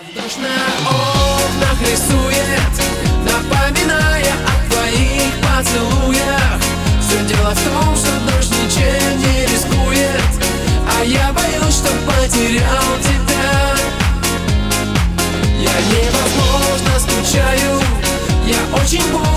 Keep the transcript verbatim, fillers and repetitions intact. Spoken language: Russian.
Дождь на окнах рисует, напоминая о твоих поцелуях. Все дело в том, что дождь ничем не рискует, а я боюсь, что потерял тебя. Я невозможно скучаю, я очень больно.